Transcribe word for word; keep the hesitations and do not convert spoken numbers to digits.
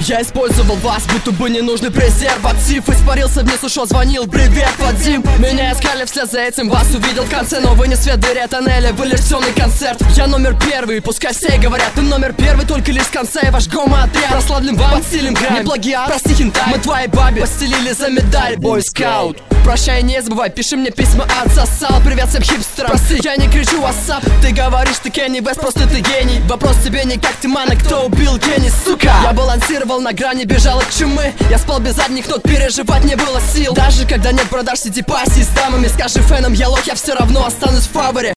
Я использовал вас, будто бы ненужный презерватив. Испарился вниз, ушел, звонил, привет, Вадим. Меня искали вслед за этим, вас увидел в конце. Но вы не свет дыре тоннеля, вы лишь темный концерт. Я номер первый, пускай все говорят, ты номер первый, только лишь в конце. Ваш гомо-отряд прославлен вам, подстилим грайм. Не плагиат, прости хентай, мы твоей бабе постелили за медаль, бойскаут. Прощай, не забывай, пиши мне письма, отсосал. Привет всем хипстерам, прости, я не кричу вассап. Ты говоришь, ты Кенни Вест, просто ты гений. Вопрос тебе не как ты, мана, кто убил Кенни, сука. Я балансировал на грани, бежал от чумы. Я спал без задних ног, переживать не было сил. Даже когда нет продаж сити пассий с дамами. Скажи фэнам, я лох, я все равно останусь в фаворе.